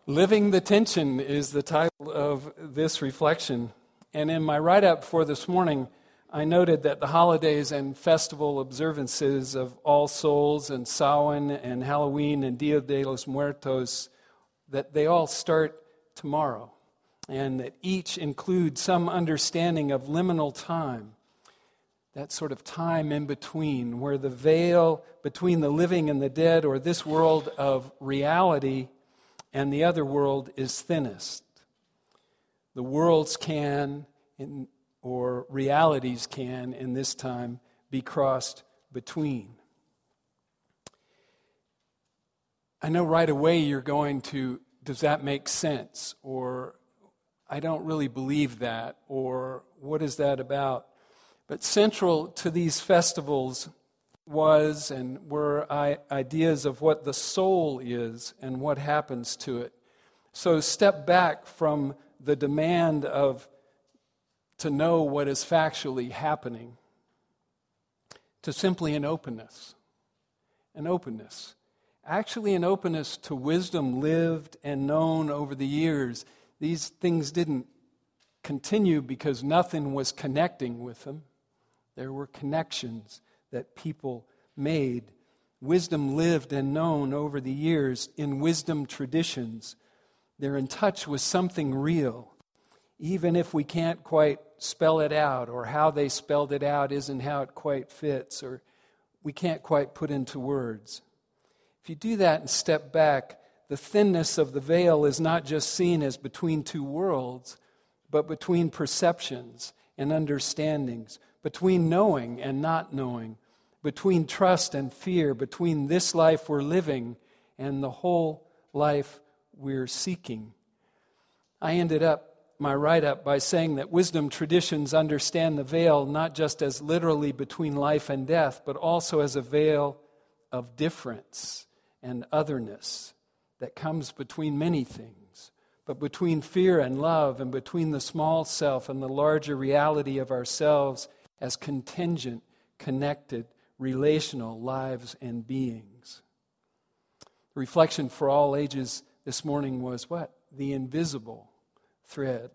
Living the Tension is the title of this reflection. And in my write-up for this morning, I noted that the holidays and festival observances of All Souls and Samhain and Halloween and Dia de los Muertos, that they all start tomorrow, and that each include some understanding of liminal time, that sort of time in between, where the veil between the living and the dead, or this world of reality and the other world, is thinnest. The worlds can, or realities can, in this time, be crossed between. I know right away you're going to, does that make sense? Or, I don't really believe that. Or, what is that about? But central to these festivals was and were ideas of what the soul is and what happens to it. So step back from the demand to know what is factually happening to simply an openness. An openness. Actually an openness to wisdom lived and known over the years. These things didn't continue because nothing was connecting with them. There were connections that people made. Wisdom lived and known over the years in wisdom traditions. They're in touch with something real, even if we can't quite spell it out, or how they spelled it out isn't how it quite fits, or we can't quite put into words. If you do that and step back, the thinness of the veil is not just seen as between two worlds, but between perceptions and understandings, between knowing and not knowing, between trust and fear, between this life we're living and the whole life we're seeking. I ended up my write-up by saying that wisdom traditions understand the veil not just as literally between life and death, but also as a veil of difference and otherness that comes between many things, but between fear and love, and between the small self and the larger reality of ourselves as contingent, connected, relational lives and beings. The reflection for all ages this morning was what? The invisible thread.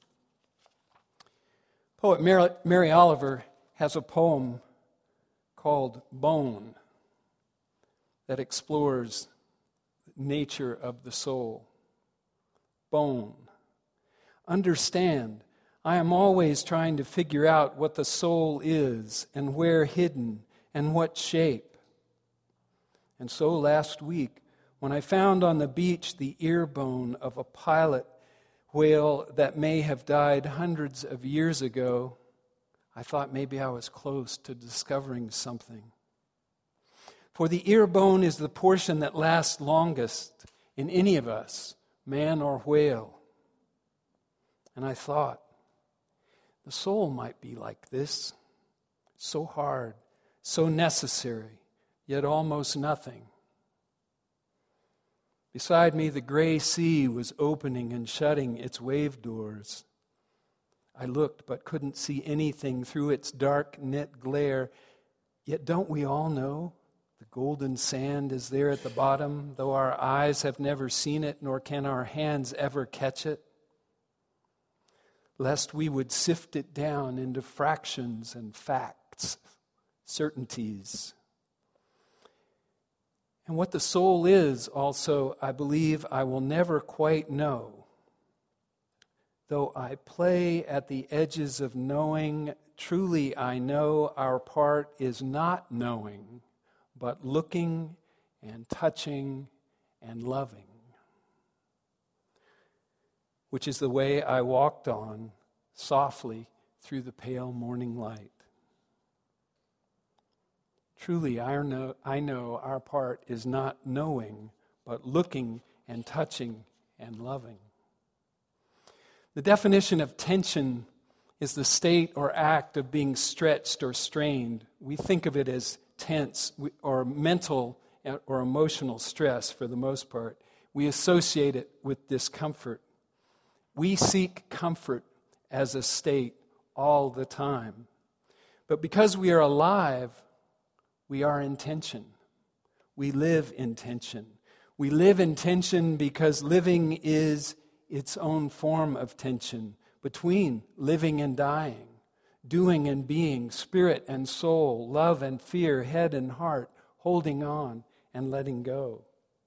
Poet Mary Oliver has a poem called Bone that explores the nature of the soul. Bone. Understand, I am always trying to figure out what the soul is and where hidden and what shape. And so last week, when I found on the beach the ear bone of a pilot whale that may have died hundreds of years ago, I thought maybe I was close to discovering something. For the ear bone is the portion that lasts longest in any of us, man or whale. And I thought, the soul might be like this, so hard, so necessary, yet almost nothing. Beside me, the gray sea was opening and shutting its wave doors. I looked but couldn't see anything through its dark knit glare. Yet don't we all know the golden sand is there at the bottom, though our eyes have never seen it, nor can our hands ever catch it? Lest we would sift it down into fractions and facts, certainties. And what the soul is also, I believe I will never quite know. Though I play at the edges of knowing, truly I know our part is not knowing, but looking and touching and loving, which is the way I walked on softly through the pale morning light. Truly, I know our part is not knowing, but looking and touching and loving. The definition of tension is the state or act of being stretched or strained. We think of it as tense or mental or emotional stress for the most part. We associate it with discomfort. We seek comfort as a state all the time. But because we are alive, we are in tension. We live in tension. We live in tension because living is its own form of tension between living and dying, doing and being, spirit and soul, love and fear, head and heart, holding on and letting go.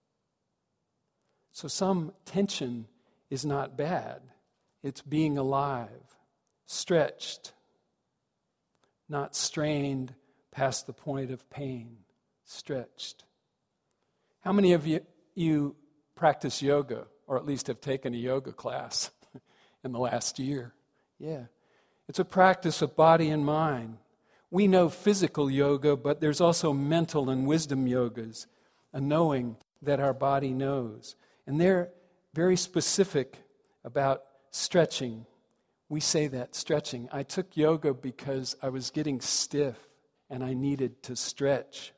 So some tension is not bad. It's being alive, stretched, not strained past the point of pain, stretched. How many of you practice yoga, or at least have taken a yoga class in the last year? Yeah. It's a practice of body and mind. We know physical yoga, but there's also mental and wisdom yogas, a knowing that our body knows. And they're very specific about stretching. We say that, stretching. I took yoga because I was getting stiff and I needed to stretch.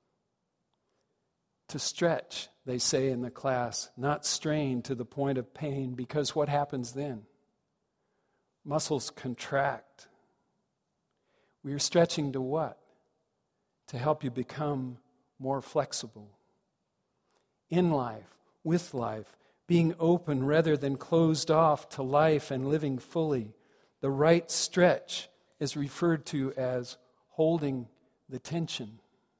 To stretch, they say in the class, not strain to the point of pain, because what happens then? Muscles contract. We are stretching to what? To help you become more flexible. In life, with life, being open rather than closed off to life and living fully. The right stretch is referred to as holding the tension.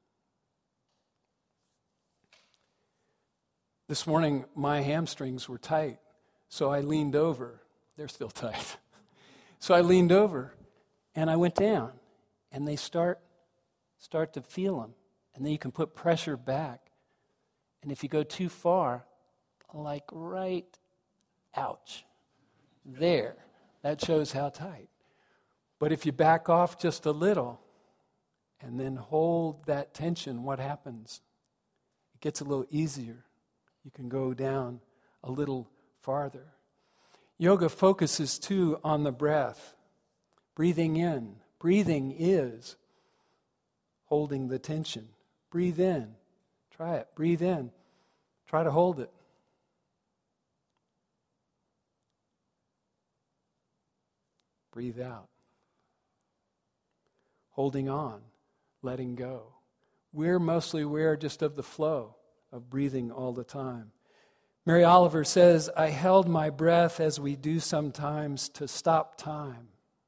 This morning, my hamstrings were tight, so I leaned over. They're still tight. So I leaned over, and I went down, and they start to feel them. And then you can put pressure back. And if you go too far, like right, ouch, there, that shows how tight. But if you back off just a little, and then hold that tension, what happens? It gets a little easier. You can go down a little farther. Yoga focuses too on the breath. Breathing in. Breathing is holding the tension. Breathe in. Try it. Breathe in. Try to hold it. Breathe out. Holding on. Letting go. We're mostly aware just of the flow of breathing all the time. Mary Oliver says, I held my breath as we do sometimes to stop time.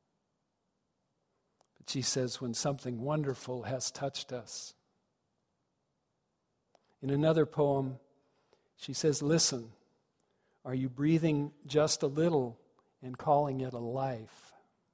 But she says, when something wonderful has touched us. In another poem, she says, listen, are you breathing just a little and calling it a life?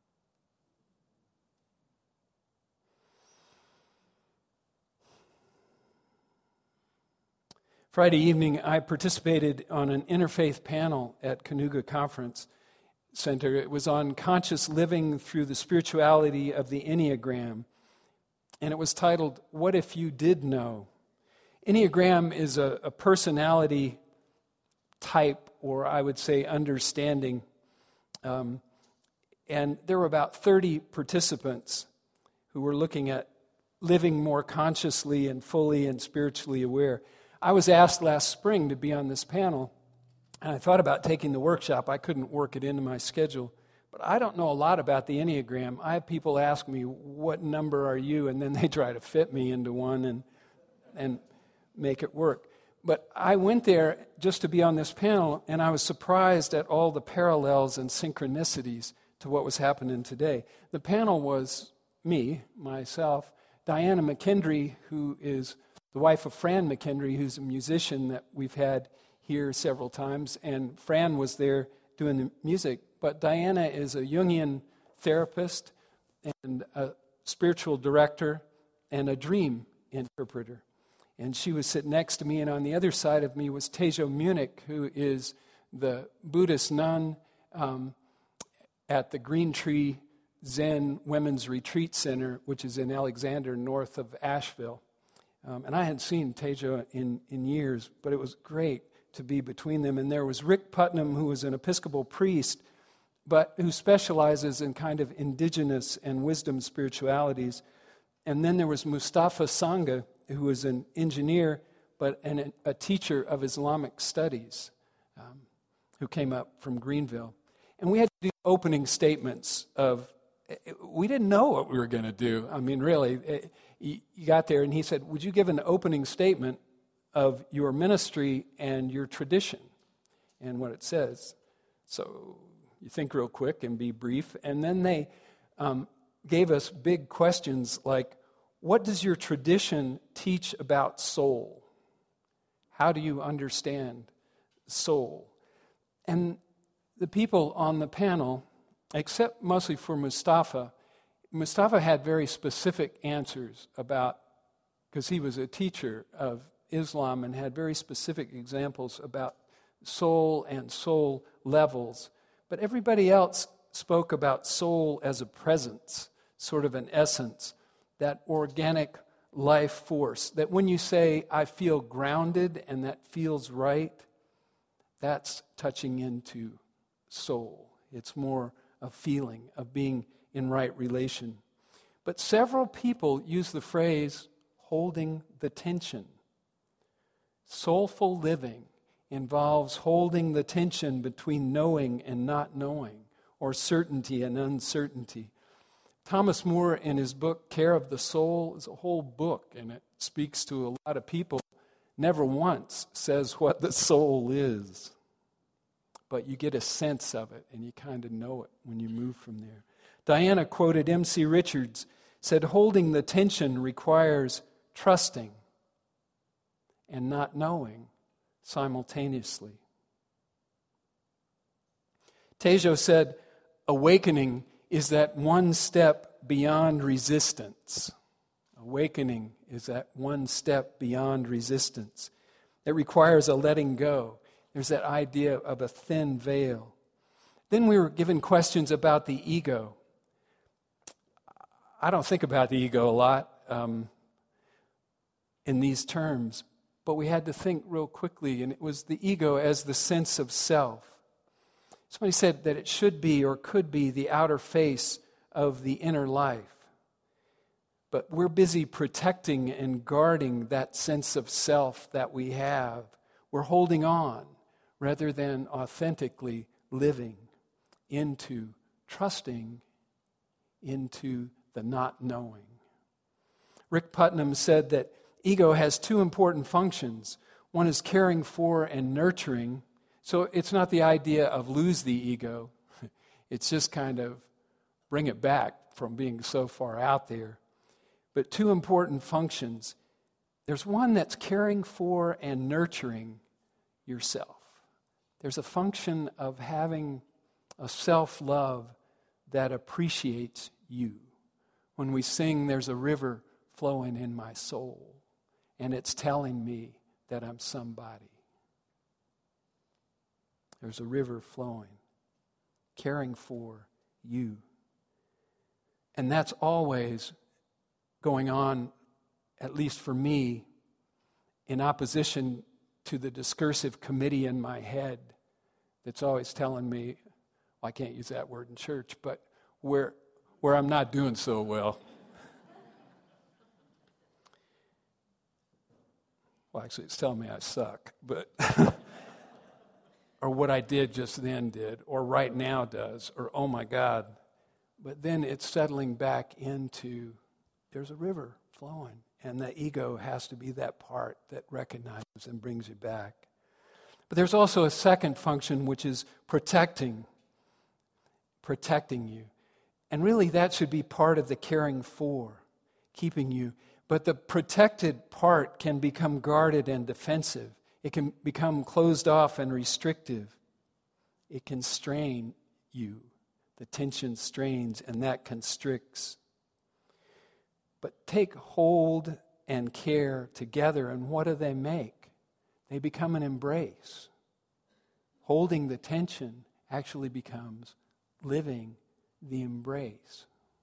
Friday evening, I participated on an interfaith panel at Kanuga Conference Center. It was on conscious living through the spirituality of the Enneagram, and it was titled, What If You Did Know? Enneagram is a personality type, or I would say understanding, and there were about 30 participants who were looking at living more consciously and fully and spiritually aware. I was asked last spring to be on this panel, and I thought about taking the workshop. I couldn't work it into my schedule, but I don't know a lot about the Enneagram. I have people ask me, what number are you? And then they try to fit me into one and make it work. But I went there just to be on this panel, and I was surprised at all the parallels and synchronicities to what was happening today. The panel was me, myself, Diana McKendry, who is the wife of Fran McKendry, who's a musician that we've had here several times, and Fran was there doing the music. But Diana is a Jungian therapist and a spiritual director and a dream interpreter. And she was sitting next to me, and on the other side of me was Tejo Munich, who is the Buddhist nun at the Green Tree Zen Women's Retreat Center, which is in Alexander, north of Asheville. And I hadn't seen Tejo in years, but it was great to be between them. And there was Rick Putnam, who was an Episcopal priest, but who specializes in kind of indigenous and wisdom spiritualities. And then there was Mustafa Sangha, who was an engineer, but a teacher of Islamic studies, who came up from Greenville. And we had to do opening statements we didn't know what we were going to do. I mean, really, you got there and he said, would you give an opening statement of your ministry and your tradition and what it says. So you think real quick and be brief. And then they gave us big questions like, what does your tradition teach about soul? How do you understand soul? And the people on the panel, except mostly for Mustafa had very specific answers about, because he was a teacher of Islam and had very specific examples about soul and soul levels. But everybody else spoke about soul as a presence, sort of an essence, that organic life force, that when you say, I feel grounded and that feels right, that's touching into soul. It's more a feeling of being in right relation. But several people use the phrase holding the tension. Soulful living involves holding the tension between knowing and not knowing, or certainty and uncertainty. Thomas Moore, in his book, Care of the Soul, is a whole book, and it speaks to a lot of people. Never once says what the soul is, but you get a sense of it, and you kind of know it when you move from there. Diana quoted M.C. Richards, said, holding the tension requires trusting and not knowing simultaneously. Tejo said, awakening is that one step beyond resistance. Awakening is that one step beyond resistance. It requires a letting go. There's that idea of a thin veil. Then we were given questions about the ego. I don't think about the ego a lot in these terms, but we had to think real quickly, and it was the ego as the sense of self. Somebody said that it should be or could be the outer face of the inner life. But we're busy protecting and guarding that sense of self that we have. We're holding on rather than authentically living into, trusting into the not knowing. Rick Putnam said that ego has two important functions. One is caring for and nurturing. So it's not the idea of lose the ego. It's just kind of bring it back from being so far out there. But two important functions. There's one that's caring for and nurturing yourself. There's a function of having a self-love that appreciates you. When we sing, there's a river flowing in my soul, and it's telling me that I'm somebody. There's a river flowing, caring for you. And that's always going on, at least for me, in opposition to the discursive committee in my head that's always telling me, well, I can't use that word in church, but where I'm not doing so well. Well, actually, it's telling me I suck, but or what I did just then did, or right now does, or oh my God. But then it's settling back into, there's a river flowing, and the ego has to be that part that recognizes and brings you back. But there's also a second function, which is protecting you. And really that should be part of the caring for, keeping you. But the protected part can become guarded and defensive. It can become closed off and restrictive. It can strain you. The tension strains, and that constricts. But take hold and care together, and what do they make? They become an embrace. Holding the tension actually becomes living the embrace.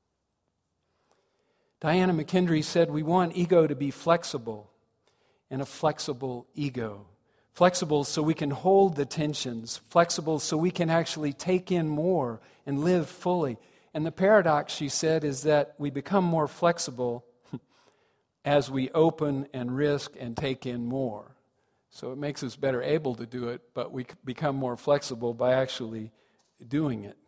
Diana McKendry said, we want ego to be flexible, and a flexible ego. Flexible so we can hold the tensions. Flexible so we can actually take in more and live fully. And the paradox, she said, is that we become more flexible as we open and risk and take in more. So it makes us better able to do it, but we become more flexible by actually doing it.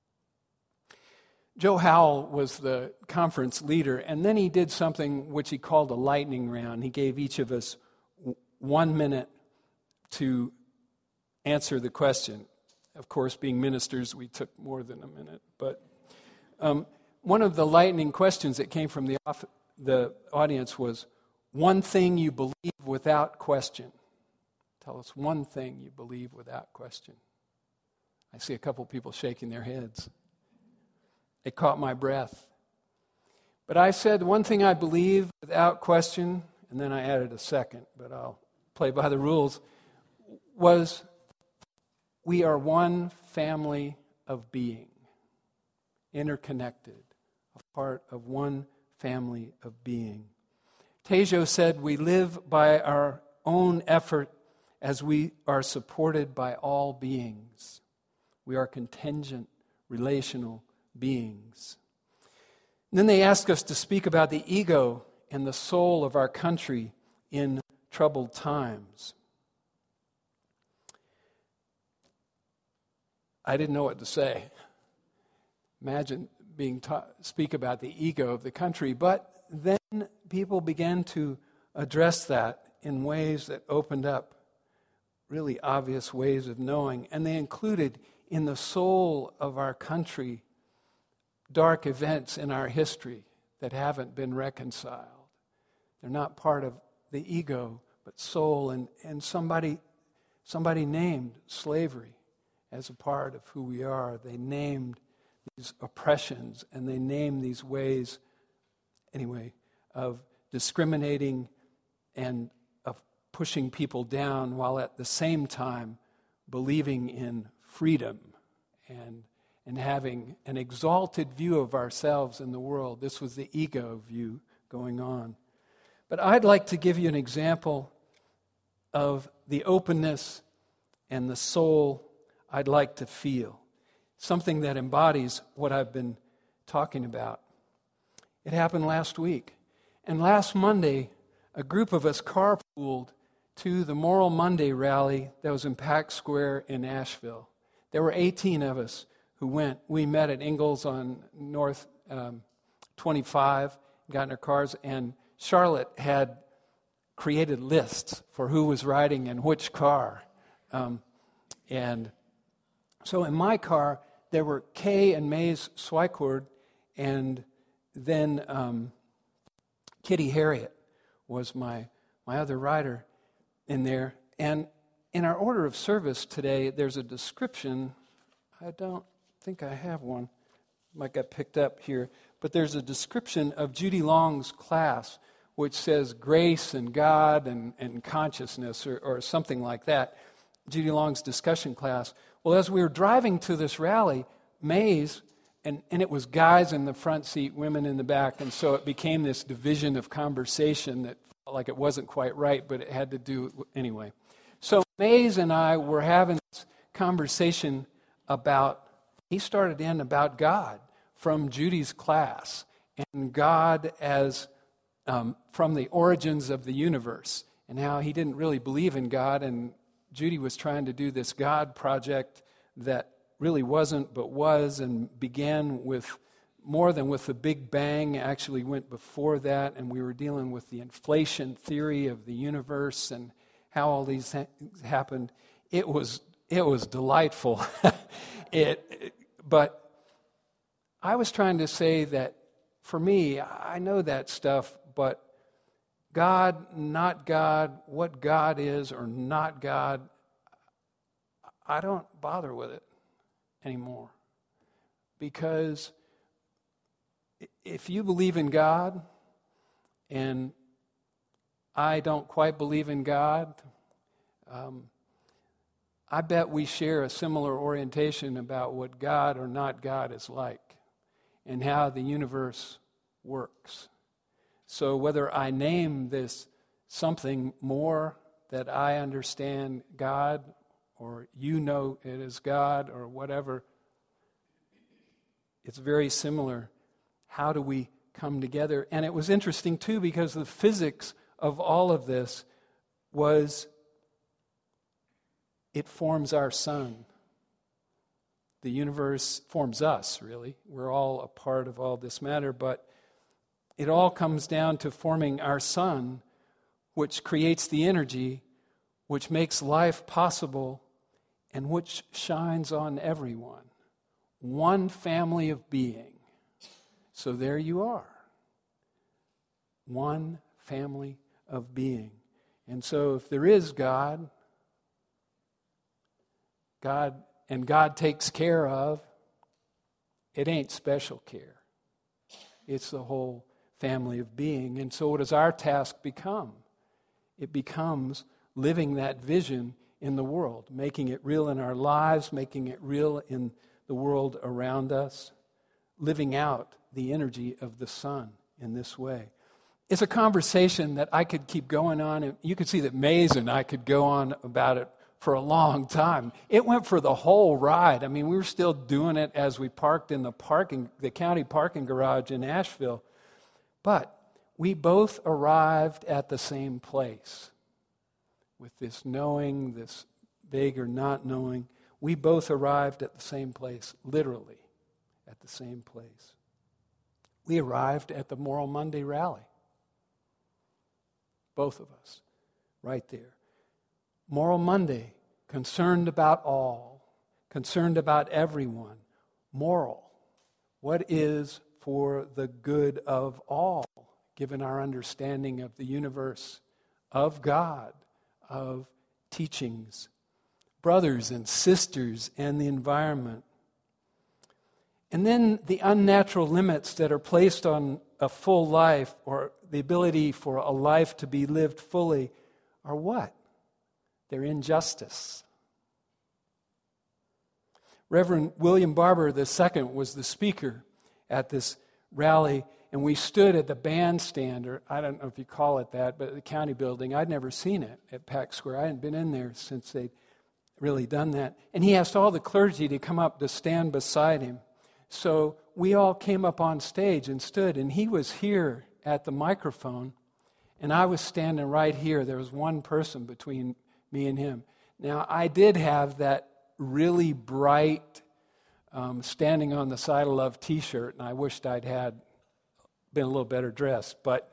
Joe Howell was the conference leader, and then he did something which he called a lightning round. He gave each of us 1 minute to answer the question. Of course, being ministers, we took more than a minute. But one of the lightning questions that came from the audience was, one thing you believe without question. Tell us one thing you believe without question. I see a couple people shaking their heads. It caught my breath. But I said one thing I believe without question, and then I added a second, but I'll play by the rules, was we are one family of being, interconnected, a part of one family of being. Tejo said we live by our own effort as we are supported by all beings. We are contingent, relational beings. And then they ask us to speak about the ego and the soul of our country in troubled times. I didn't know what to say. Imagine being speak about the ego of the country, but then people began to address that in ways that opened up really obvious ways of knowing, and they included in the soul of our country dark events in our history that haven't been reconciled. They're not part of the ego, but soul, and somebody named slavery as a part of who we are. They named these oppressions, and they named these ways, anyway, of discriminating and of pushing people down while at the same time believing in freedom and having an exalted view of ourselves in the world. This was the ego view going on. But I'd like to give you an example of the openness and the soul I'd like to feel, something that embodies what I've been talking about. It happened last week. And last Monday, a group of us carpooled to the Moral Monday rally that was in Pack Square in Asheville. There were 18 of us who went. We met at Ingalls on North 25, got in our cars, and Charlotte had created lists for who was riding in which car. And so in my car, there were Kay and Maze Swycord, and then Kitty Harriet was my other rider in there. And in our order of service today, there's a description. I don't think I have one. Might get picked up here. But there's a description of Judy Long's class, which says grace and God and consciousness or something like that. Judy Long's discussion class. Well, as we were driving to this rally, Maze, and it was guys in the front seat, women in the back, and so it became this division of conversation that felt like it wasn't quite right, but it had to do anyway. So Maze and I were having this conversation about, he started in about God from Judy's class, and God as from the origins of the universe, and how he didn't really believe in God, and Judy was trying to do this God project that really wasn't, but was, and began with more than with the Big Bang, actually went before that, and we were dealing with the inflation theory of the universe and how all these things happened. It was delightful. But I was trying to say that for me, I know that stuff, but God, not God, what God is or not God, I don't bother with it anymore. Because if you believe in God and I don't quite believe in God, I bet we share a similar orientation about what God or not God is like and how the universe works. So whether I name this something more that I understand God, or you know it as God, or whatever, it's very similar. How do we come together? And it was interesting too, because the physics of all of this was it forms our sun. The universe forms us, really. We're all a part of all this matter, but it all comes down to forming our sun, which creates the energy which makes life possible and which shines on everyone. One family of being. So there you are. One family of being. And so if there is God, and God takes care of, it ain't special care. It's the whole family of being. And so what does our task become? It becomes living that vision in the world, making it real in our lives, making it real in the world around us, living out the energy of the Son in this way. It's a conversation that I could keep going on, and you could see that Maze and I could go on about it for a long time. It went for the whole ride. I mean, we were still doing it as we parked in the county parking garage in Asheville. But we both arrived at the same place. With this knowing, this vague or not knowing, we both arrived at the same place, literally at the same place. We arrived at the Moral Monday rally. Both of us, right there. Moral Monday, concerned about all, concerned about everyone. Moral, what is for the good of all, given our understanding of the universe, of God, of teachings, brothers and sisters, and the environment. And then the unnatural limits that are placed on a full life, or the ability for a life to be lived fully, are what? They're injustice. Reverend William Barber II was the speaker at this rally, and we stood at the bandstand, or I don't know if you call it that, but the county building. I'd never seen it at Pack Square. I hadn't been in there since they'd really done that. And he asked all the clergy to come up to stand beside him. So we all came up on stage and stood, and he was here at the microphone, and I was standing right here. There was one person between me and him. Now, I did have that really bright Standing on the Side of Love t-shirt, and I wished I'd been a little better dressed. But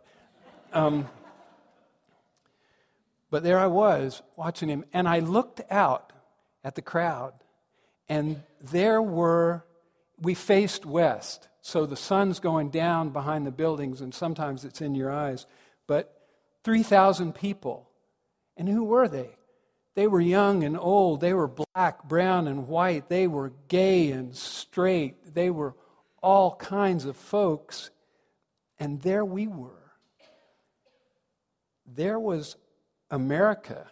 there I was watching him, and I looked out at the crowd, and we faced west, so the sun's going down behind the buildings, and sometimes it's in your eyes, but 3,000 people. And who were they? They were young and old. They were black, brown, and white. They were gay and straight. They were all kinds of folks. And there we were. There was America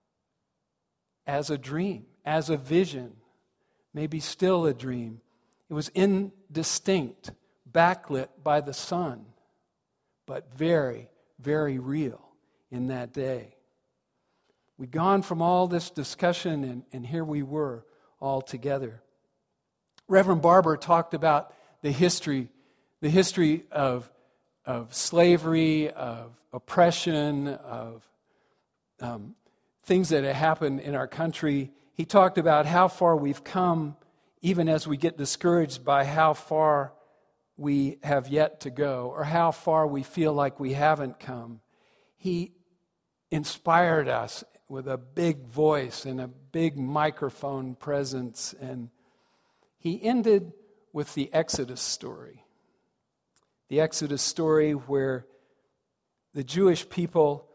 as a dream, as a vision, maybe still a dream. It was indistinct, backlit by the sun, but very, very real in that day. We'd gone from all this discussion, and here we were all together. Reverend Barber talked about the history of slavery, of oppression, of things that have happened in our country. He talked about how far we've come, even as we get discouraged by how far we have yet to go, or how far we feel like we haven't come. He inspired us with a big voice and a big microphone presence. And he ended with the Exodus story. The Exodus story where the Jewish people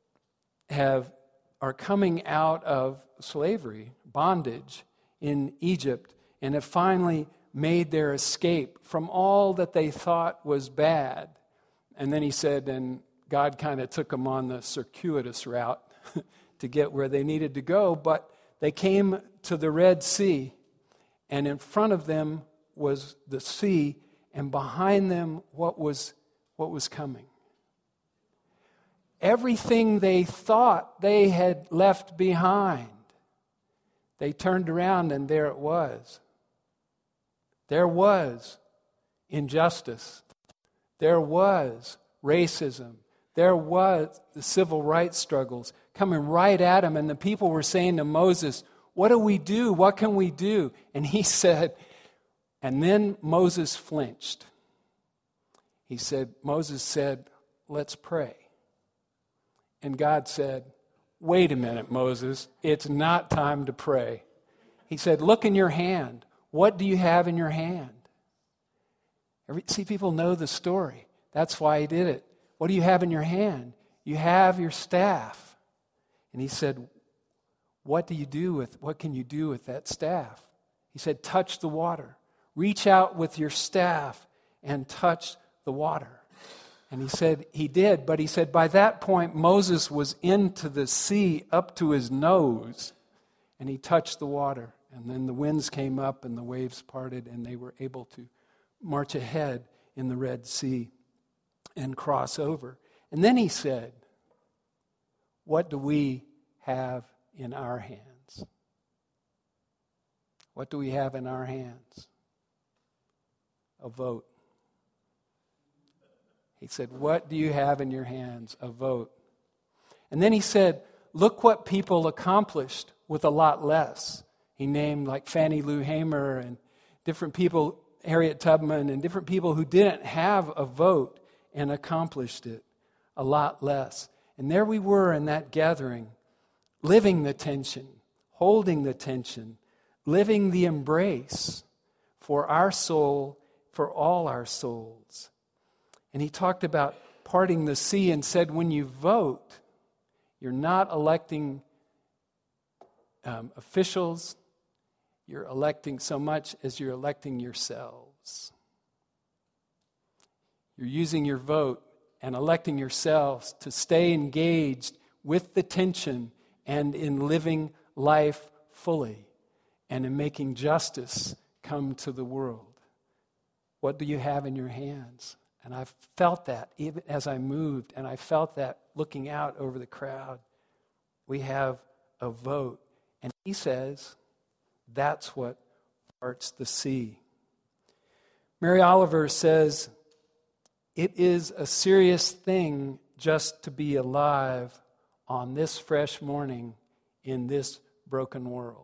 are coming out of slavery, bondage in Egypt, and have finally made their escape from all that they thought was bad. And then he said, and God kind of took them on the circuitous route to get where they needed to go, but they came to the Red Sea, and in front of them was the sea, and behind them what was coming. Everything they thought they had left behind, they turned around and there it was. There was injustice. There was racism. There was the civil rights struggles coming right at him, and the people were saying to Moses, what do we do? What can we do? And he said, and then Moses flinched. Moses said, let's pray. And God said, wait a minute, Moses, it's not time to pray. He said, look in your hand. What do you have in your hand? See, people know the story. That's why he did it. What do you have in your hand? You have your staff. And he said, what can you do with that staff? He said, touch the water. Reach out with your staff and touch the water. And he said he did, but he said by that point Moses was into the sea up to his nose, and he touched the water. And then the winds came up and the waves parted, and they were able to march ahead in the Red Sea and cross over. And then he said, what do we have in our hands? What do we have in our hands? A vote. He said, what do you have in your hands? A vote. And then he said, look what people accomplished with a lot less. He named like Fannie Lou Hamer and different people, Harriet Tubman, and different people who didn't have a vote and accomplished it a lot less. And there we were in that gathering, living the tension, holding the tension, living the embrace for our soul, for all our souls. And he talked about parting the sea and said, when you vote, you're not electing officials, you're electing so much as you're electing yourselves. You're using your vote and electing yourselves to stay engaged with the tension and in living life fully and in making justice come to the world. What do you have in your hands? And I felt that even as I moved, and I felt that looking out over the crowd. We have a vote. And he says, that's what parts the sea. Mary Oliver says, it is a serious thing just to be alive on this fresh morning in this broken world.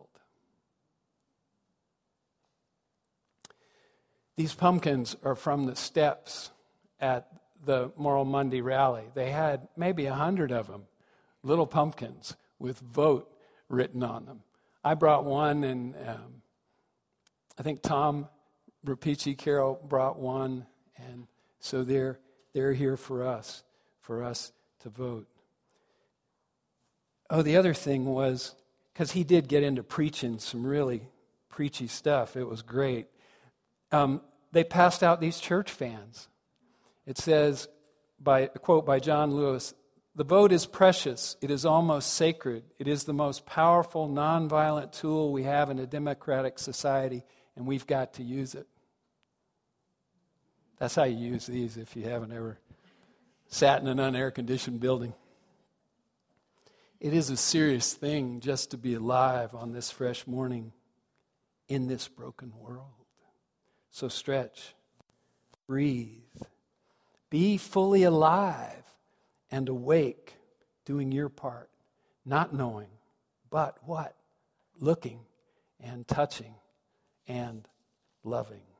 These pumpkins are from the steps at the Moral Monday rally. They had maybe 100 of them, little pumpkins with vote written on them. I brought one, and I think Tom Rapici Carroll brought one, and so they're here for us to vote. Oh, the other thing was, because he did get into preaching some really preachy stuff. It was great. They passed out these church fans. It says, a quote by John Lewis, "The vote is precious. It is almost sacred. It is the most powerful, nonviolent tool we have in a democratic society, and we've got to use it." That's how you use these if you haven't ever sat in an unair-conditioned building. It is a serious thing just to be alive on this fresh morning in this broken world. So stretch, breathe, be fully alive and awake, doing your part, not knowing, but what? Looking and touching and loving.